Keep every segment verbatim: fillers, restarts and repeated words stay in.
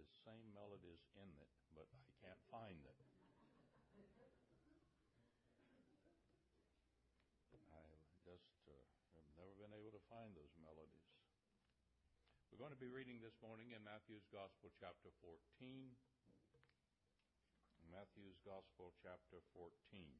the same melodies in it, but I can't find it. I just uh, have never been able to find those melodies. We're going to be reading this morning in Matthew's Gospel, chapter fourteen. Matthew's Gospel, chapter fourteen.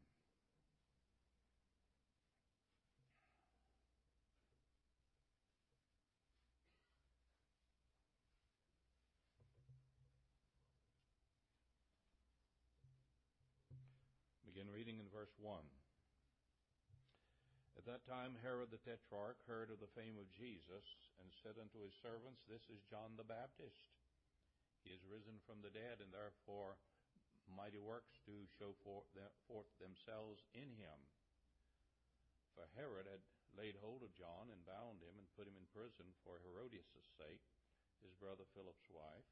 Begin reading in verse one. At that time Herod the Tetrarch heard of the fame of Jesus, and said unto his servants, This is John the Baptist. He is risen from the dead, and therefore mighty works do show forth themselves in him. For Herod had laid hold of John, and bound him, and put him in prison for Herodias' sake, his brother Philip's wife.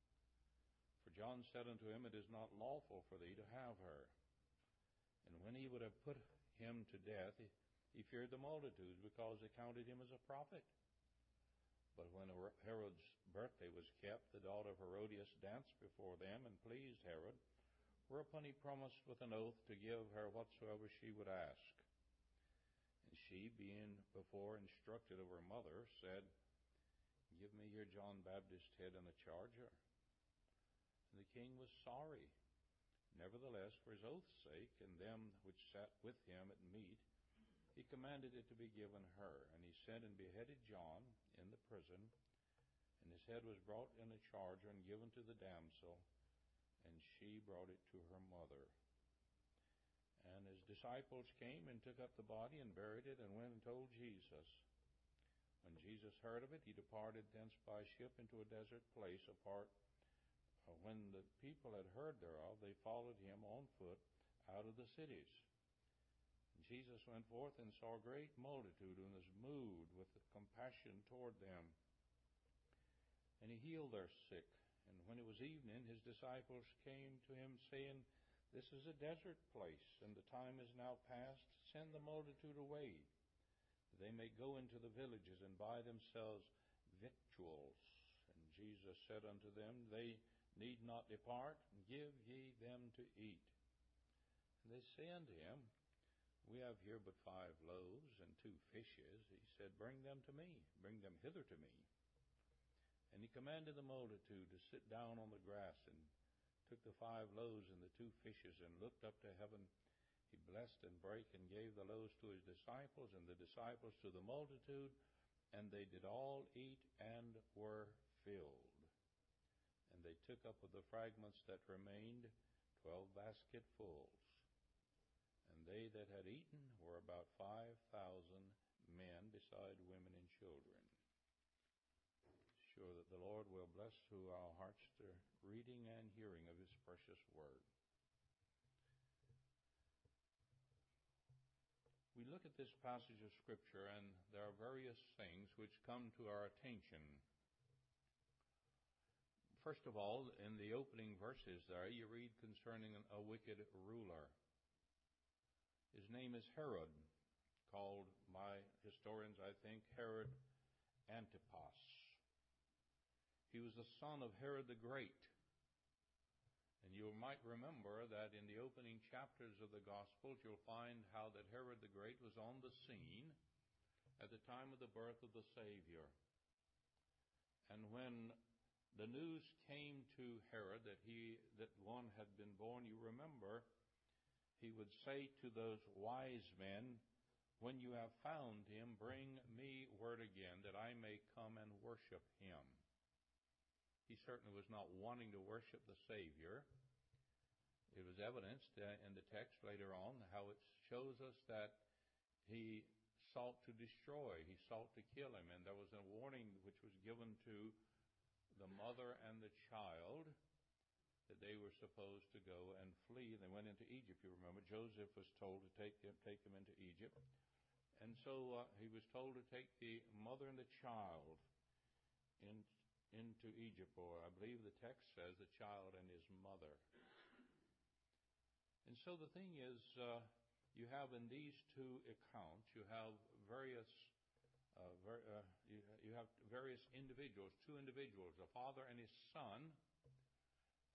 For John said unto him, It is not lawful for thee to have her. And when he would have put him to death, he, he feared the multitudes, because they counted him as a prophet. But when Herod's birthday was kept, the daughter of Herodias danced before them, and pleased Herod, whereupon he promised with an oath to give her whatsoever she would ask. And she, being before instructed of her mother, said, Give me your John Baptist's head and a charger. And the king was sorry. Nevertheless, for his oath's sake, and them which sat with him at meat, he commanded it to be given her. And he sent and beheaded John in the prison, and his head was brought in a charger and given to the damsel, and she brought it to her mother. And his disciples came and took up the body and buried it, and went and told Jesus. When Jesus heard of it, he departed thence by ship into a desert place apart. When the people had heard thereof, they followed him on foot out of the cities. And Jesus went forth and saw a great multitude, and was moved with compassion toward them. And he healed their sick. And when it was evening, his disciples came to him, saying, This is a desert place, and the time is now past. Send the multitude away, that they may go into the villages and buy themselves victuals. And Jesus said unto them, They need not depart, give ye them to eat. And they say unto him, We have here but five loaves and two fishes. He said, Bring them to me, bring them hither to me. And he commanded the multitude to sit down on the grass, and took the five loaves and the two fishes, and looked up to heaven. He blessed and brake, and gave the loaves to his disciples, and the disciples to the multitude, and they did all eat and were filled. And they took up of the fragments that remained twelve basketfuls. And they that had eaten were about five thousand men, beside women and children. Sure that the Lord will bless to our hearts the reading and hearing of his precious word. We look at this passage of Scripture, and there are various things which come to our attention. First of all, in the opening verses there, you read concerning a wicked ruler. His name is Herod, called by historians, I think, Herod Antipas. He was the son of Herod the Great. And you might remember that in the opening chapters of the Gospels, you'll find how that Herod the Great was on the scene at the time of the birth of the Savior. And when the news came to Herod that he that one had been born, you remember, he would say to those wise men, When you have found him, bring me word again, that I may come and worship him. He certainly was not wanting to worship the Savior. It was evidenced in the text later on how it shows us that he sought to destroy, he sought to kill him. And there was a warning which was given to the mother and the child that they were supposed to go and flee. They went into Egypt, you remember. Joseph was told to take them, take them into Egypt. And so uh, he was told to take the mother and the child in, into Egypt, or I believe the text says the child and his mother. And so the thing is, uh, you have in these two accounts, you have various Uh, ver, uh, you, you have various individuals, two individuals, a father and his son,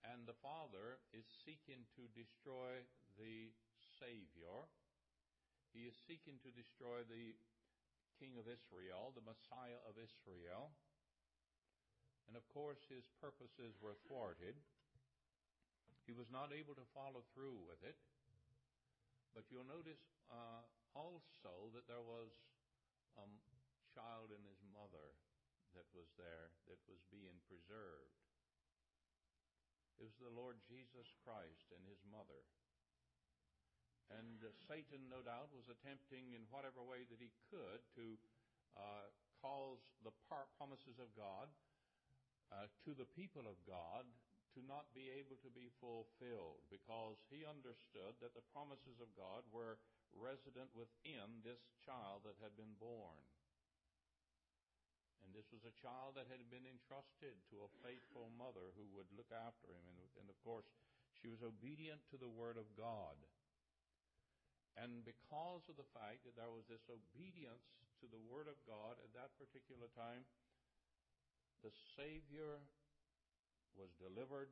And the father is seeking to destroy the Savior. He is seeking to destroy the King of Israel, the Messiah of Israel. And of course, his purposes were thwarted. He was not able to follow through with it. But you'll notice uh, also that there was a child in his mother that was there, that was being preserved. It was the Lord Jesus Christ and his mother. And uh, Satan, no doubt, was attempting in whatever way that he could to uh, cause the par- promises of God uh, to the people of God to not be able to be fulfilled, because he understood that the promises of God were resident within this child that had been born. And this was a child that had been entrusted to a faithful mother who would look after him. And, and of course, she was obedient to the Word of God. And because of the fact that there was this obedience to the Word of God at that particular time, the Savior was delivered.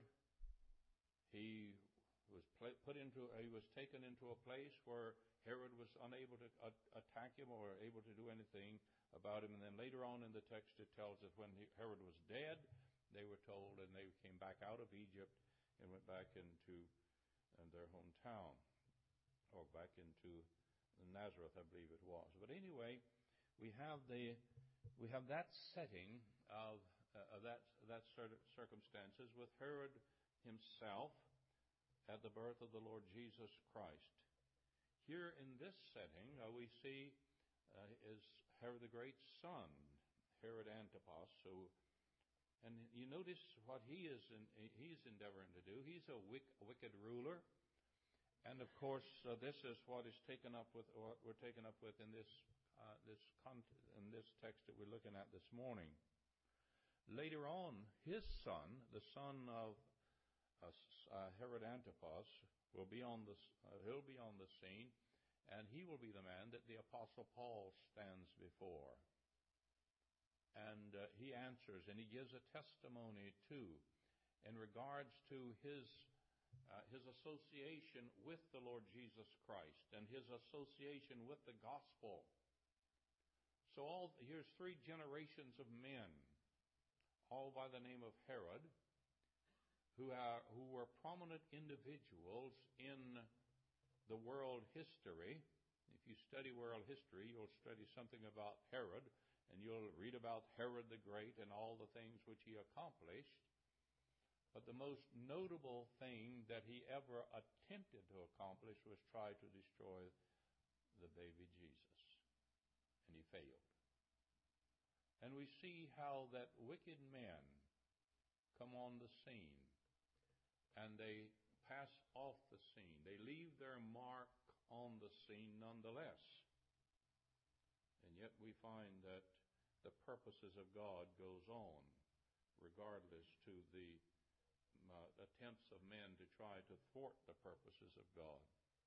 He was put into, he was taken into a place where Herod was unable to attack him or able to do anything about him. And then later on in the text it tells us when Herod was dead, they were told, and they came back out of Egypt and went back into uh, their hometown, or back into Nazareth, I believe it was. But anyway, we have the we have that setting of, uh, of that that sort of circumstances with Herod himself at the birth of the Lord Jesus Christ. Here in this setting, uh, we see uh, is Herod the Great's son, Herod Antipas. So, and you notice what he is in, he is endeavoring to do. He's a wicked ruler. And of course, uh, this is what is taken up with, or we're taken up with in this uh, this con- in this text that we're looking at this morning. Later on, his son, the son of uh, uh, Herod Antipas, will be on the uh, he'll be on the scene, and he will be the man that the Apostle Paul stands before, and uh, he answers and he gives a testimony too, in regards to his. Uh, his association with the Lord Jesus Christ and his association with the gospel. So all here's three generations of men, all by the name of Herod, who are who were prominent individuals in the world history. If you study world history, you'll study something about Herod, and you'll read about Herod the Great and all the things which he accomplished. But the most notable thing that he ever attempted to accomplish was try to destroy the baby Jesus. And he failed. And we see how that wicked men come on the scene, and they pass off the scene. They leave their mark on the scene nonetheless. And yet we find that the purposes of God goes on, regardless to the Uh, attempts of men to try to thwart the purposes of God.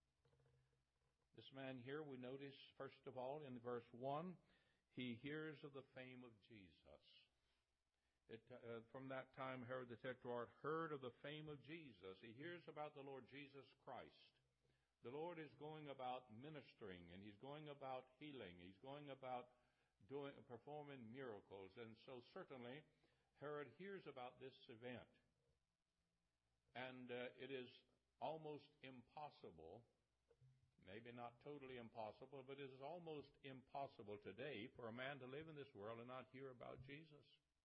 This man here, we notice, first of all, in verse one, he hears of the fame of Jesus. It, uh, from that time, Herod the Tetrarch heard of the fame of Jesus. He hears about the Lord Jesus Christ. The Lord is going about ministering, and he's going about healing. He's going about doing, performing miracles. And so certainly, Herod hears about this event. And uh, it is almost impossible, maybe not totally impossible, but it is almost impossible today for a man to live in this world and not hear about Jesus.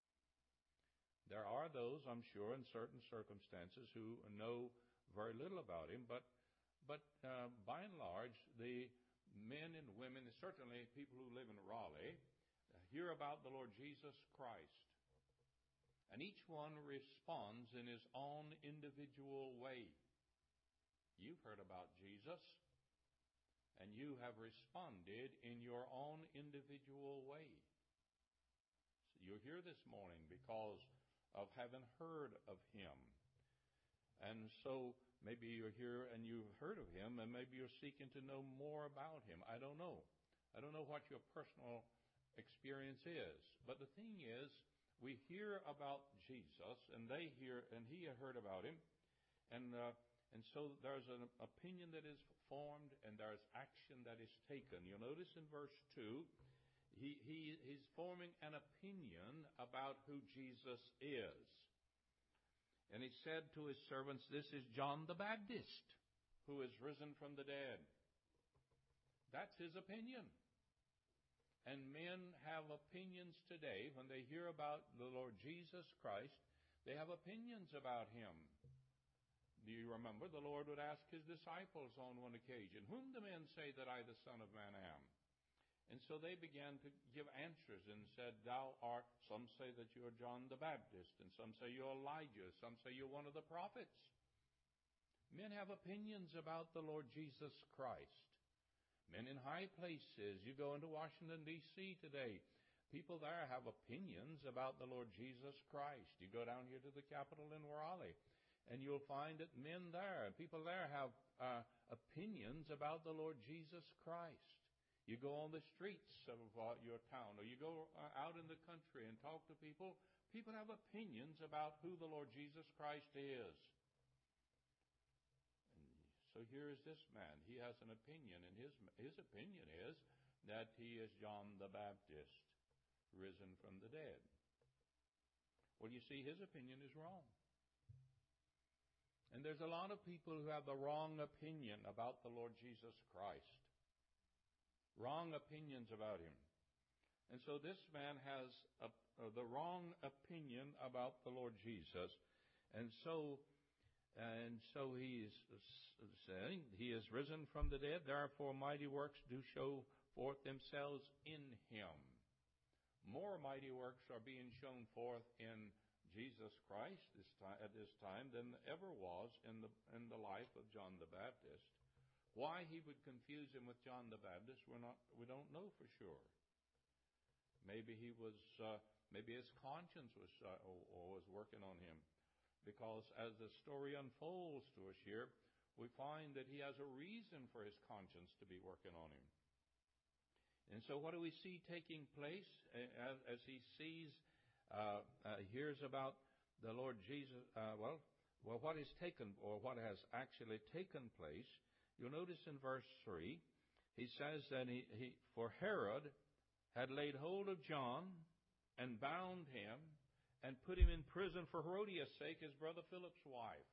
There are those, I'm sure, in certain circumstances who know very little about him, but but uh, by and large, the men and women, certainly people who live in Raleigh, hear about the Lord Jesus Christ. And each one responds in his own individual way. You've heard about Jesus, and you have responded in your own individual way. So you're here this morning because of having heard of him. And so maybe you're here and you've heard of him, and maybe you're seeking to know more about him. I don't know. I don't know what your personal experience is. But the thing is, we hear about Jesus, and they hear, and he heard about him, and uh, and so there's an opinion that is formed, and there's action that is taken. You'll notice in verse two, he he he's forming an opinion about who Jesus is, and he said to his servants, "This is John the Baptist, who is risen from the dead." That's his opinion. And men have opinions today. When they hear about the Lord Jesus Christ, they have opinions about him. Do you remember the Lord would ask his disciples on one occasion, "Whom do men say that I, the Son of Man, am?" And so they began to give answers and said, "Thou art," some say that you are John the Baptist, and some say you're Elijah, some say you're one of the prophets. Men have opinions about the Lord Jesus Christ. Men in high places. You go into Washington, D C today, people there have opinions about the Lord Jesus Christ. You go down here to the Capitol in Raleigh, and you'll find that men there, people there have uh, opinions about the Lord Jesus Christ. You go on the streets of uh, your town, or you go uh, out in the country and talk to people, people have opinions about who the Lord Jesus Christ is. So here is this man. He has an opinion, and his his opinion is that he is John the Baptist, risen from the dead. Well, you see, his opinion is wrong. And there's a lot of people who have the wrong opinion about the Lord Jesus Christ. Wrong opinions about him. And so this man has a, uh, the wrong opinion about the Lord Jesus. And so And so he is saying, he is risen from the dead, therefore mighty works do show forth themselves in him. More mighty works are being shown forth in Jesus Christ this time, at this time than ever was in the in the life of John the Baptist. Why he would confuse him with John the Baptist, we're not we don't know for sure. Maybe he was uh, maybe his conscience was uh, or, or was working on him. Because as the story unfolds to us here, we find that he has a reason for his conscience to be working on him. And so what do we see taking place as, as he sees, uh, uh, hears about the Lord Jesus? Uh, well, well, what is taken, or what has actually taken place? You'll notice in verse three, he says that he, he for Herod had laid hold of John and bound him and put him in prison for Herodias' sake, his brother Philip's wife.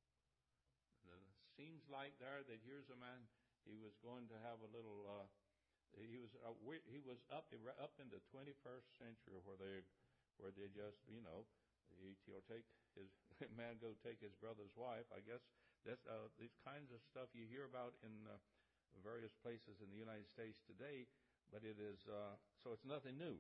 And it seems like there that here's a man, he was going to have a little, uh, he was uh, he was up up in the twenty-first century where they where they just, you know, he, he'll take his man go take his brother's wife. I guess that's uh, these kinds of stuff you hear about in uh, various places in the United States today, but it is uh, so it's nothing new.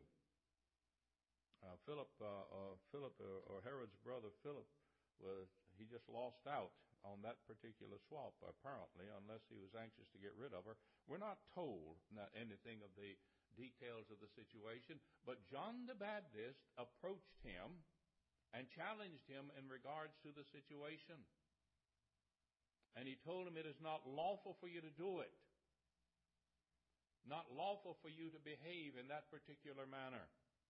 Uh, Philip, uh, uh, Philip, uh, or Herod's brother Philip, was he just lost out on that particular swap, apparently, unless he was anxious to get rid of her. We're not told not anything of the details of the situation, but John the Baptist approached him and challenged him in regards to the situation. And he told him, "It is not lawful for you to do it. Not lawful for you to behave in that particular manner."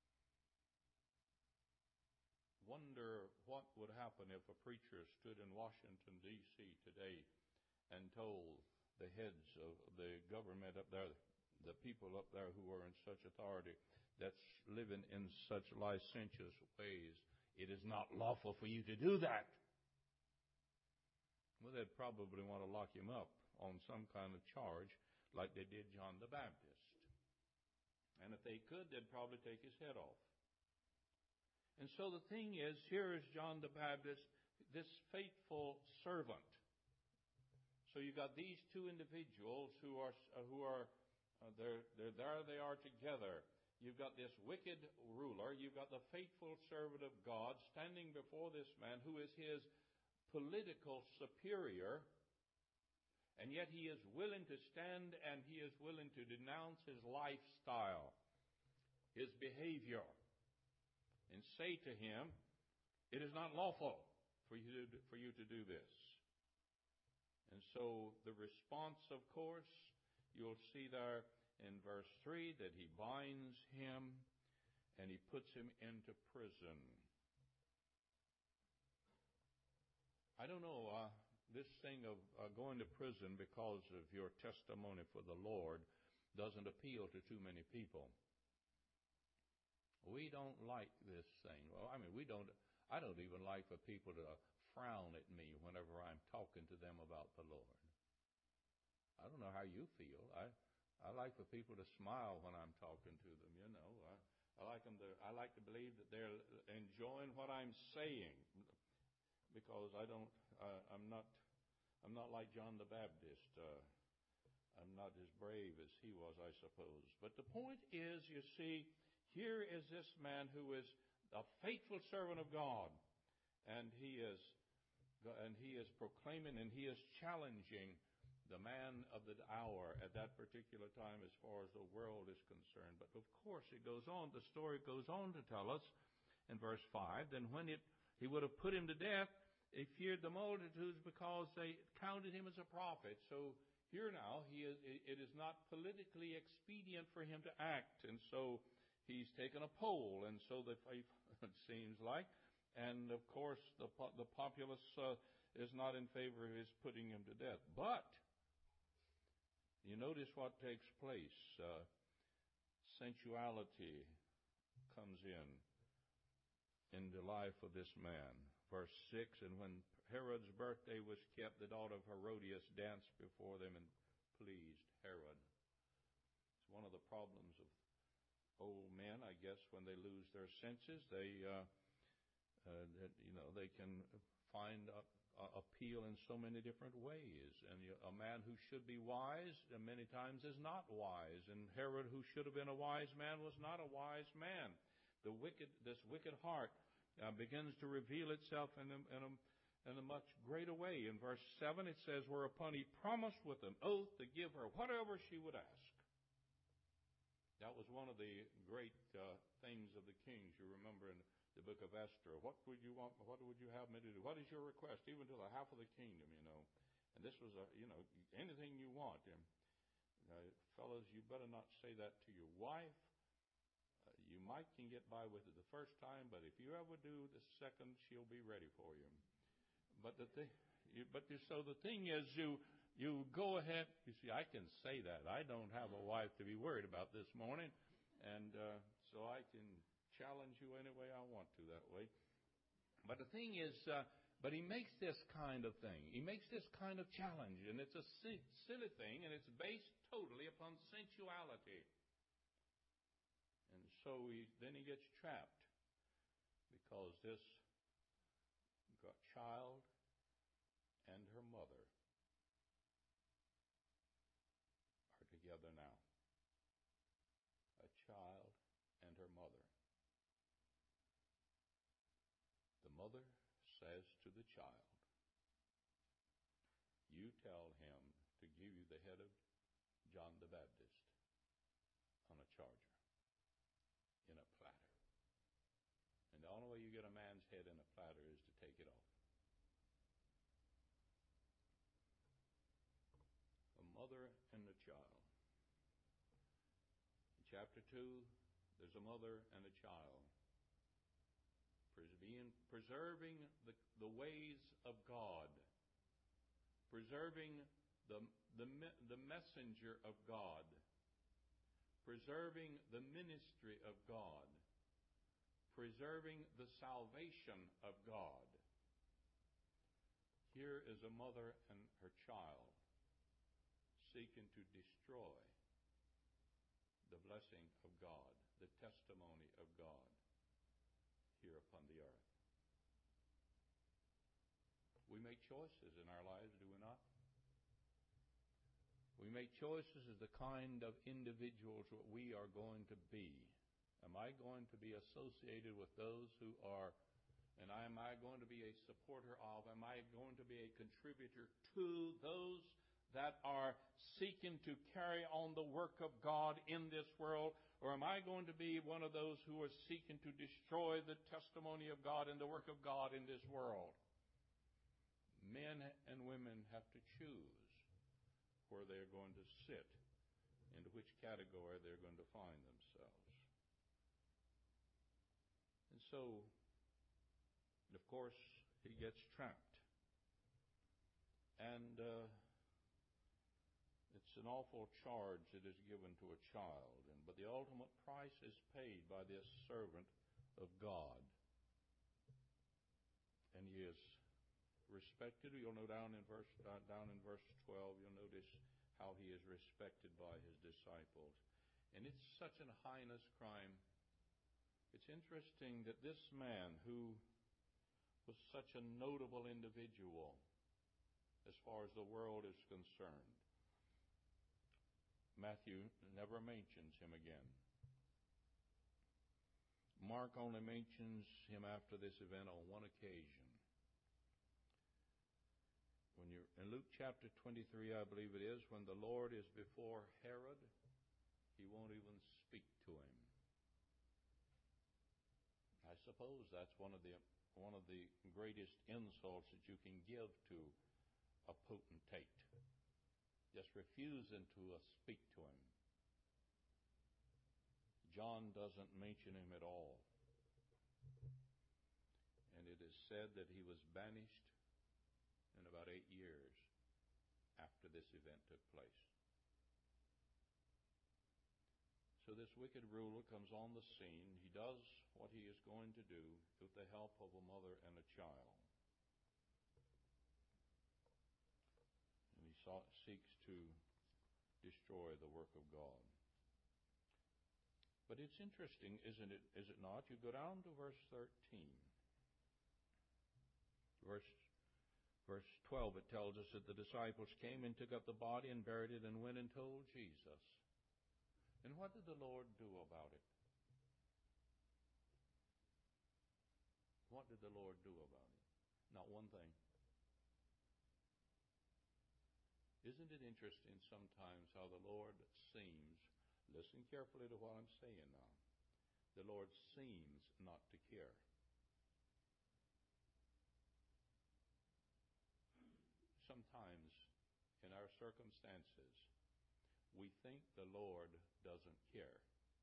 Wonder what would happen if a preacher stood in Washington, D C today and told the heads of the government up there, the people up there who are in such authority, that's living in such licentious ways, "It is not lawful for you to do that." Well, they'd probably want to lock him up on some kind of charge like they did John the Baptist. And if they could, they'd probably take his head off. And so the thing is, here is John the Baptist, this faithful servant. So you've got these two individuals who are who are uh, they're, they're there they are together. You've got this wicked ruler. You've got the faithful servant of God standing before this man who is his political superior, and yet he is willing to stand and he is willing to denounce his lifestyle, his behavior, and say to him, "It is not lawful for you to, for you to do this." And so the response, of course, you'll see there in verse three that he binds him and he puts him into prison. I don't know, uh, this thing of uh, going to prison because of your testimony for the Lord doesn't appeal to too many people. We don't like this thing. Well, I mean, we don't, I don't even like for people to frown at me whenever I'm talking to them about the Lord. I don't know how you feel. I, I like for people to smile when I'm talking to them, you know. I, I like them to, I like to believe that they're enjoying what I'm saying, because I don't, uh, I'm not, I'm not like John the Baptist. Uh, I'm not as brave as he was, I suppose. But the point is, you see, here is this man who is a faithful servant of God, and he is, and he is proclaiming and he is challenging the man of the hour at that particular time as far as the world is concerned. But of course, it goes on. The story goes on to tell us in verse five, then when it, he would have put him to death, they feared the multitudes because they counted him as a prophet. So here now, he is, it is not politically expedient for him to act. And so he's taken a poll, and so the faith, it seems like. And of course, the, the populace uh, is not in favor of his putting him to death. But you notice what takes place. Uh, sensuality comes in in the life of this man. Verse six, and when Herod's birthday was kept, the daughter of Herodias danced before them and pleased Herod. It's one of the problems of old men, I guess, when they lose their senses. They, uh, uh, that, you know, they can find a, a appeal in so many different ways. And you, a man who should be wise, uh, many times is not wise. And Herod, who should have been a wise man, was not a wise man. The wicked, this wicked heart Uh, begins to reveal itself in a, in, a, in a much greater way. In verse seven, it says, whereupon he promised with an oath to give her whatever she would ask. That was one of the great uh, things of the kings. You remember in the book of Esther, what would you want? What would you have me to do? What is your request? Even to the half of the kingdom, you know. And this was, a, you know, anything you want. And, uh, fellows, you better not say that to your wife. You might can get by with it the first time, but if you ever do the second, she'll be ready for you. But the thing, but the, so the thing is, you you go ahead. You see, I can say that. I don't have a wife to be worried about this morning, and uh, so I can challenge you any way I want to that way. But the thing is, uh, but he makes this kind of thing. He makes this kind of challenge, and it's a si- silly thing, and it's based totally upon sensuality. And so he, then he gets trapped because this child and her mother are together now. A child and her mother. The mother says to the child, you tell him to give you the head of John the Baptist on a charger. In a platter. And the only way you get a man's head in a platter is to take it off. A mother and a child. In chapter two, there's a mother and a child. Being, preserving the, the ways of God. Preserving the, the, the messenger of God. Preserving the ministry of God. Preserving the salvation of God. Here is a mother and her child seeking to destroy the blessing of God, the testimony of God here upon the earth. We make choices in our lives, do we not? We make choices as the kind of individuals that we are going to be. Am I going to be associated with those who are, and am I going to be a supporter of, am I going to be a contributor to those that are seeking to carry on the work of God in this world? Or am I going to be one of those who are seeking to destroy the testimony of God and the work of God in this world? Men and women have to choose where they're going to sit, into which category they're going to find themselves. And so, of course, he gets trapped. And uh, it's an awful charge that is given to a child. And but the ultimate price is paid by this servant of God. And he is respected. You'll know down in verse uh, down in verse twelve, you'll notice how he is respected by his disciples. And it's such a heinous crime. It's interesting that this man, who was such a notable individual as far as the world is concerned, Matthew never mentions him again. Mark only mentions him after this event on one occasion. When you're in Luke chapter twenty-three, I believe it is, when the Lord is before Herod, he won't even speak to him. I suppose that's one of the one of the greatest insults that you can give to a potentate. Just refusing to uh, speak to him. John doesn't mention him at all. And it is said that he was banished in about eight years after this event took place. So this wicked ruler comes on the scene. He does what he is going to do with the help of a mother and a child. And he sought, seeks to destroy the work of God. But it's interesting, isn't it? Is it not? You go down to verse thirteen. Verse, verse twelve, it tells us that the disciples came and took up the body and buried it and went and told Jesus. And what did the Lord do about it? What did the Lord do about it? Not one thing. Isn't it interesting sometimes how the Lord seems, listen carefully to what I'm saying now, the Lord seems not to care. Sometimes in our circumstances, we think the Lord doesn't care.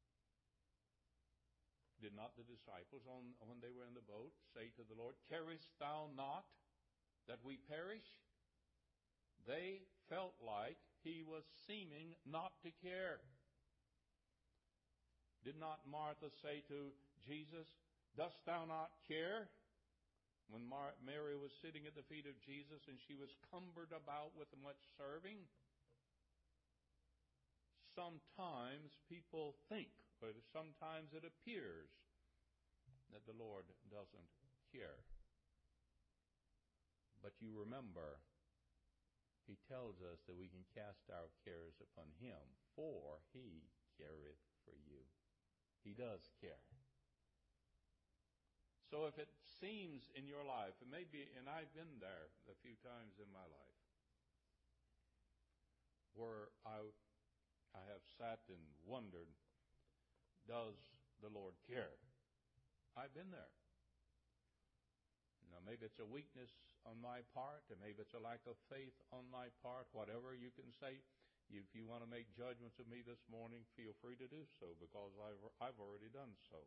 Did not the disciples, on, when they were in the boat, say to the Lord, "Carest thou not that we perish?" They felt like he was seeming not to care. Did not Martha say to Jesus, "Dost thou not care?" When Mar- Mary was sitting at the feet of Jesus and she was cumbered about with much serving. Sometimes people think, or sometimes it appears, that the Lord doesn't care. But you remember, He tells us that we can cast our cares upon Him, for He careth for you. He does care. So if it seems in your life, it may be, and I've been there a few times in my life, where I, I have sat and wondered, does the Lord care? I've been there. Now, maybe it's a weakness on my part, or maybe it's a lack of faith on my part, whatever you can say. If you want to make judgments of me this morning, feel free to do so, because I've, I've already done so.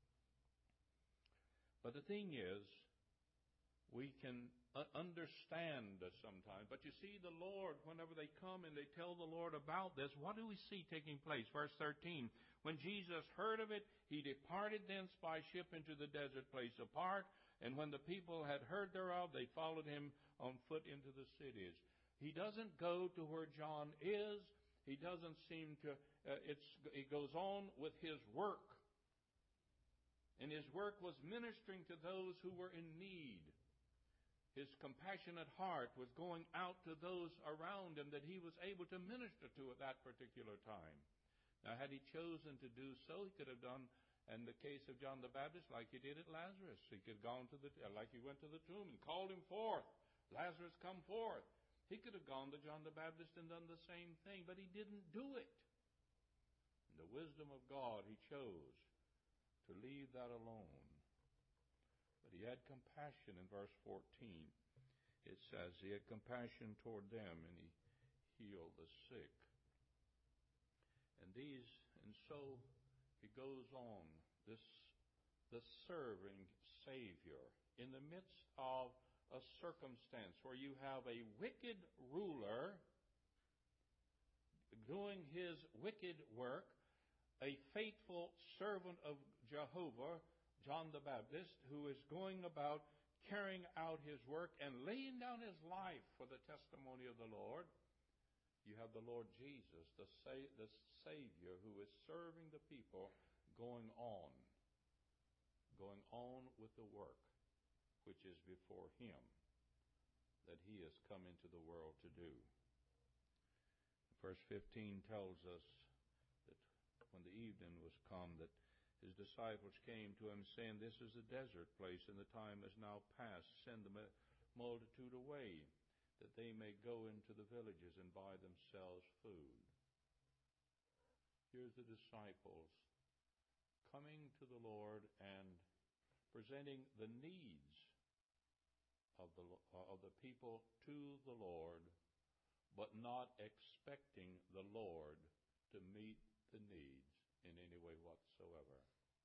But the thing is, we can understand sometimes. But you see, the Lord, whenever they come and they tell the Lord about this, what do we see taking place? Verse thirteen, when Jesus heard of it, He departed thence by ship into the desert place apart. And when the people had heard thereof, they followed Him on foot into the cities. He doesn't go to where John is. He doesn't seem to, uh, it's, he goes on with His work. And His work was ministering to those who were in need. His compassionate heart was going out to those around Him that He was able to minister to at that particular time. Now, had He chosen to do so, He could have done, in the case of John the Baptist, like He did at Lazarus. He could have gone to the, like He went to the tomb and called him forth. Lazarus, come forth. He could have gone to John the Baptist and done the same thing, but He didn't do it. In the wisdom of God, He chose to leave that alone. But He had compassion in verse fourteen. It says He had compassion toward them and He healed the sick. And these, and so He goes on. This the serving Savior in the midst of a circumstance where you have a wicked ruler doing his wicked work, a faithful servant of Jehovah, John the Baptist, who is going about carrying out his work and laying down his life for the testimony of the Lord. You have the Lord Jesus, the, sa- the Savior, who is serving the people, going on, going on with the work which is before him that he has come into the world to do. Verse fifteen tells us that when the evening was come, that his disciples came to him, saying, "This is a desert place, and the time is now past. Send the multitude away, that they may go into the villages and buy themselves food." Here's the disciples coming to the Lord and presenting the needs of the of the people to the Lord, but not expecting the Lord to meet the needs in any way whatsoever.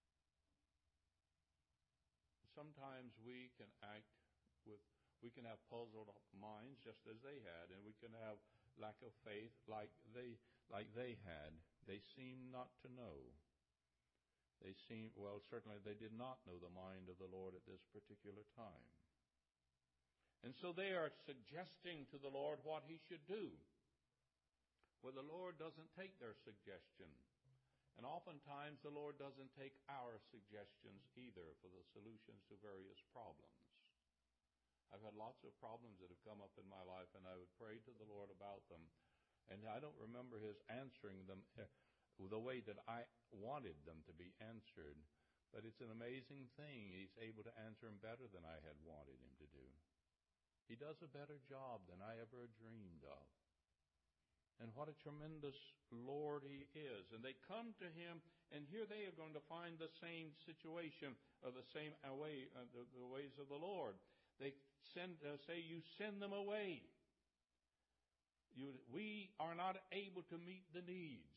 Sometimes we can act with, we can have puzzled minds just as they had, and we can have lack of faith like they like they had. They seem not to know. They seem, well, certainly they did not know the mind of the Lord at this particular time. And so they are suggesting to the Lord what he should do. Well, the Lord doesn't take their suggestion. And oftentimes the Lord doesn't take our suggestions either for the solutions to various problems. I've had lots of problems that have come up in my life, and I would pray to the Lord about them. And I don't remember his answering them the way that I wanted them to be answered. But it's an amazing thing. He's able to answer them better than I had wanted him to do. He does a better job than I ever dreamed of. And what a tremendous Lord he is. And they come to him, and here they are going to find the same situation, or the same way, uh, the, the ways of the Lord. They send, uh, say, "You send them away. You, we are not able to meet the needs."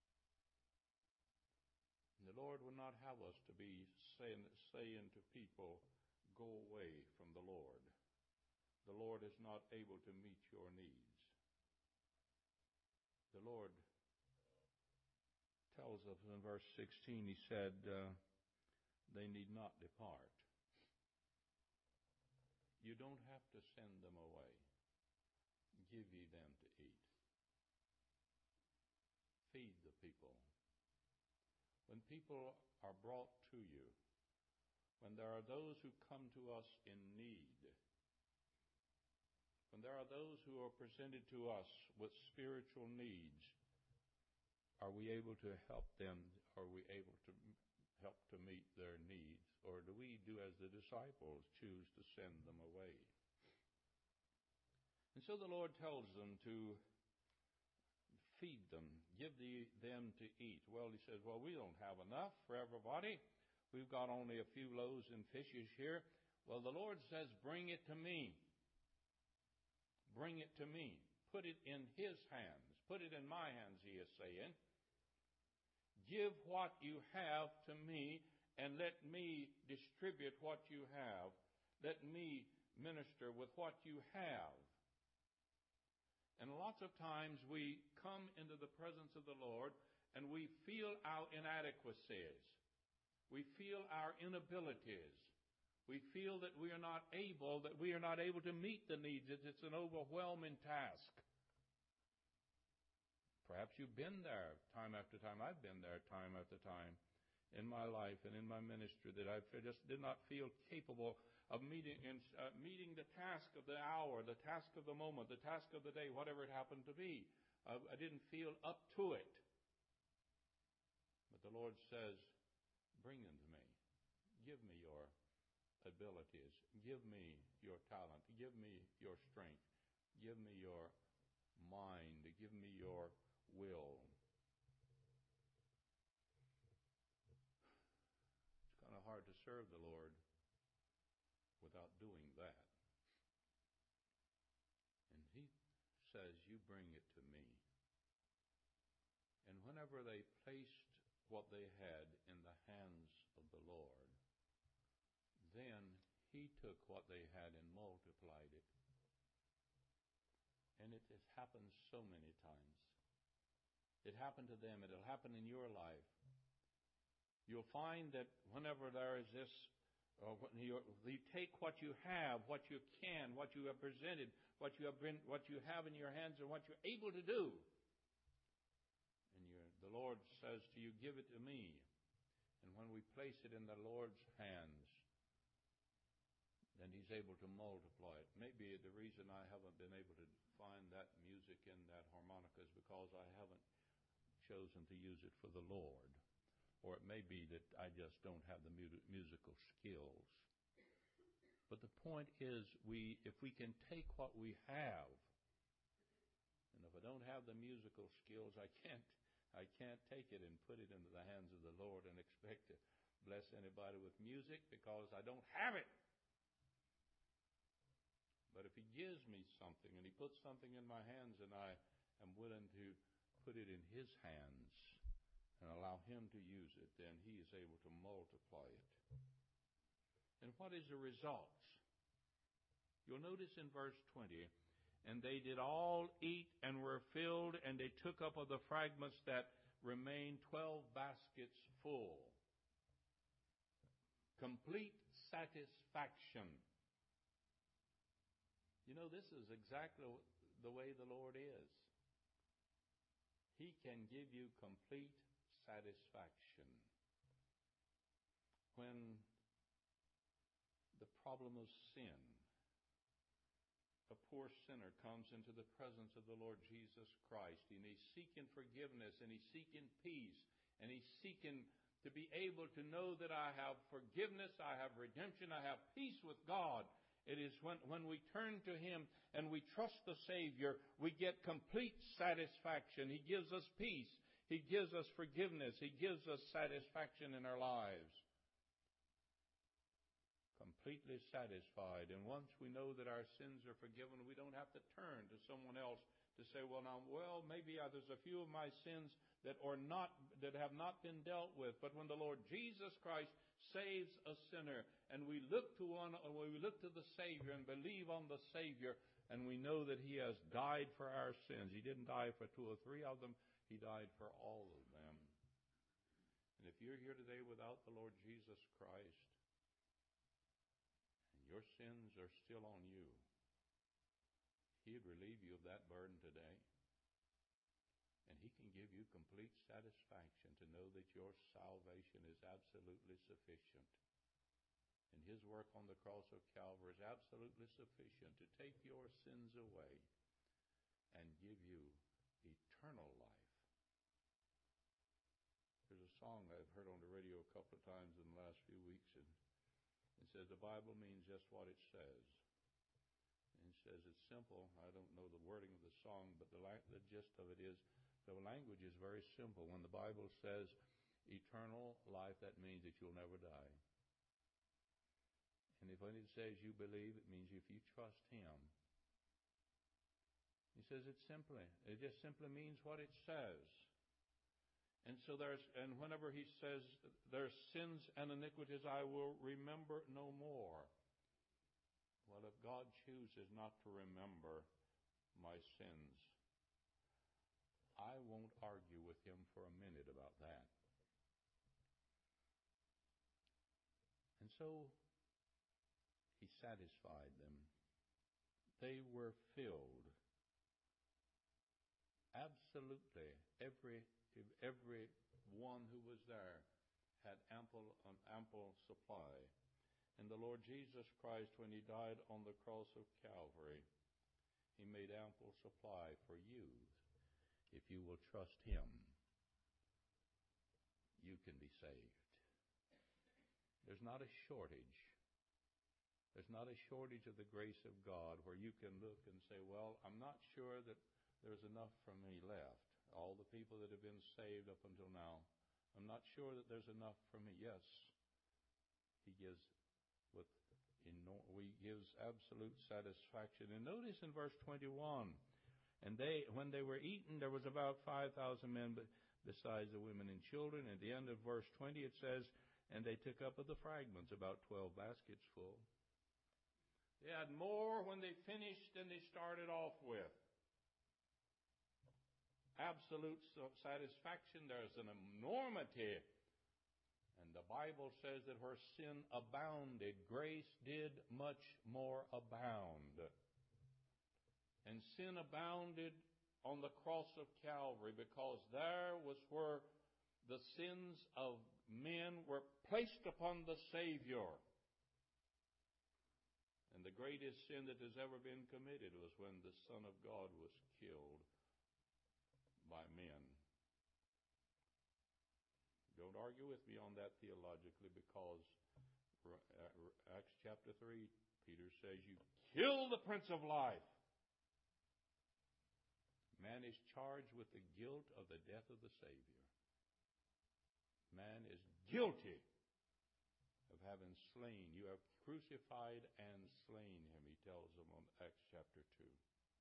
And the Lord would not have us to be saying, saying to people, "Go away from the Lord. The Lord is not able to meet your needs." The Lord tells us in verse sixteen, he said, uh, they need not depart. You don't have to send them away. Give ye them to eat. Feed the people. When people are brought to you, when there are those who come to us in need, when there are those who are presented to us with spiritual needs, are we able to help them? Are we able to help to meet their needs? Or do we do as the disciples, choose to send them away? And so the Lord tells them to feed them, give the, them to eat. Well, he says, well, we don't have enough for everybody. We've got only a few loaves and fishes here. Well, the Lord says, bring it to me. Bring it to me. Put it in his hands. Put it in my hands, he is saying. Give what you have to me, and let me distribute what you have. Let me minister with what you have. And lots of times we come into the presence of the Lord and we feel our inadequacies. We feel our inabilities. We feel that we are not able, that we are not able to meet the needs. It's an overwhelming task. Perhaps you've been there time after time. I've been there time after time in my life and in my ministry, that I just did not feel capable of meeting uh, meeting the task of the hour, the task of the moment, the task of the day, whatever it happened to be. Uh, I didn't feel up to it. But the Lord says, bring them to me. Give me your abilities. Give me your talent. Give me your strength. Give me your mind. Give me your will. It's kind of hard to serve the Lord without doing that. And he says, you bring it to me. And whenever they placed what they had in the hands of the Lord, then he took what they had and multiplied it. And it has happened so many times. It happened to them. It'll happen in your life. You'll find that whenever there is this, uh, you, you take what you have, what you can, what you have presented, what you have been, what you have in your hands, and what you're able to do. And you're, the Lord says to you, "Give it to me." And when we place it in the Lord's hands, then He's able to multiply it. Maybe the reason I haven't been able to find that music in that harmonica is because I haven't chosen to use it for the Lord. Or it may be that I just don't have the mu- musical skills. But the point is, we if we can take what we have, and if I don't have the musical skills, I can't I can't take it and put it into the hands of the Lord and expect to bless anybody with music because I don't have it. But if He gives me something and He puts something in my hands and I am willing to put it in His hands and allow Him to use it, then He is able to multiply it. And what is the result? You'll notice in verse twenty, "And they did all eat and were filled, and they took up of the fragments that remained twelve baskets full." Complete satisfaction. You know, this is exactly the way the Lord is. He can give you complete satisfaction. When the problem of sin, a poor sinner comes into the presence of the Lord Jesus Christ, and he's seeking forgiveness, and he's seeking peace, and he's seeking to be able to know that I have forgiveness, I have redemption, I have peace with God. It is when, when we turn to Him and we trust the Savior, we get complete satisfaction. He gives us peace. He gives us forgiveness. He gives us satisfaction in our lives. Completely satisfied. And once we know that our sins are forgiven, we don't have to turn to someone else to say, well, now, well, maybe uh, there's a few of my sins that are not, that have not been dealt with. But when the Lord Jesus Christ saves a sinner, and we look to one, we look to the Savior and believe on the Savior, and we know that He has died for our sins. He didn't die for two or three of them. He died for all of them. And if you're here today without the Lord Jesus Christ, and your sins are still on you, He'd relieve you of that burden today. And He can give you complete satisfaction to know that your salvation is absolutely sufficient. And His work on the cross of Calvary is absolutely sufficient to take your sins away and give you eternal life. There's a song I've heard on the radio a couple of times in the last few weeks, and it says the Bible means just what it says. And it says it's simple. I don't know the wording of the song, but the, la- the gist of it is the language is very simple. When the Bible says eternal life, that means that you'll never die. And if when it says you believe, it means if you trust Him. He says it simply. It just simply means what it says. And so there's, and whenever He says there's sins and iniquities I will remember no more. Well, if God chooses not to remember my sins, I won't argue with Him for a minute about that. And so He satisfied them. They were filled. Absolutely. Every every one who was there had ample an ample supply. And the Lord Jesus Christ, when He died on the cross of Calvary, He made ample supply for you. If you will trust Him, you can be saved. There's not a shortage. There's not a shortage of the grace of God where you can look and say, well, I'm not sure that there's enough for me left. All the people that have been saved up until now, I'm not sure that there's enough for me. Yes, He gives with He gives absolute satisfaction. And notice in verse twenty-one, and they, when they were eaten, there was about five thousand men besides the women and children. At the end of verse twenty, it says, And they took up of the fragments about twelve baskets full. They had more when they finished than they started off with. Absolute satisfaction. There's an enormity. And the Bible says that where sin abounded, grace did much more abound. And sin abounded on the cross of Calvary because there was where the sins of men were placed upon the Savior. And the greatest sin that has ever been committed was when the Son of God was killed by men. Don't argue with me on that theologically, because Acts chapter three, Peter says, you kill the Prince of Life. Man is charged with the guilt of the death of the Savior. Man is guilty of having slain. You have crucified and slain him, he tells them on Acts chapter two.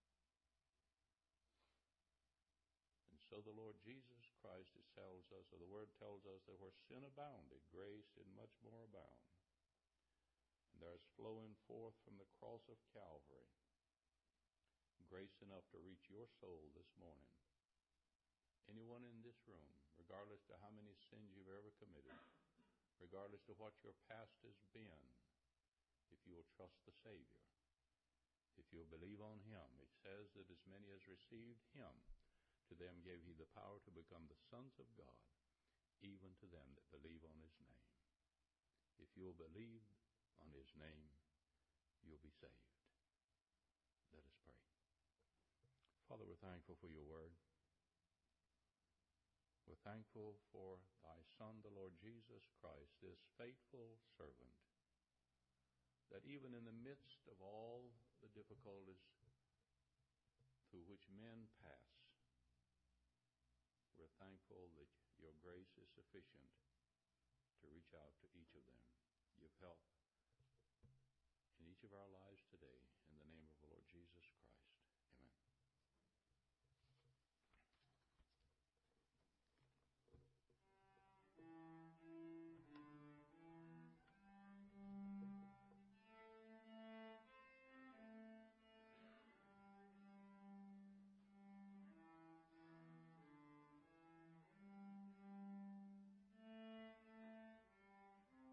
And so the Lord Jesus Christ tells us, or the Word tells us, that where sin abounded, grace did much more abound. And there is flowing forth from the cross of Calvary grace enough to reach your soul this morning. Anyone in this room, regardless to how many sins you've ever committed, regardless to what your past has been, if you will trust the Savior, if you'll believe on Him, it says that as many as received Him, to them gave He the power to become the sons of God, even to them that believe on His name. If you'll believe on His name, you'll be saved. Let us pray. Father, we're thankful for your word. We're thankful for thy Son, the Lord Jesus Christ, this faithful servant, that even in the midst of all the difficulties through which men pass, we're thankful that your grace is sufficient to reach out to each of them. Give help in each of our lives today.